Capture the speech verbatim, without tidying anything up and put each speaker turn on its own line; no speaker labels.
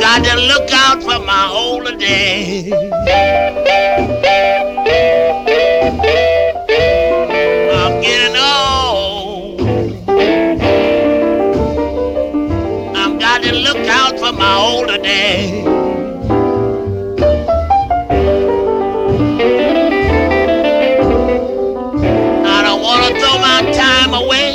got to look out for my older days. I'm getting old. I'm got to look out for my older days. I don't want to throw my time away.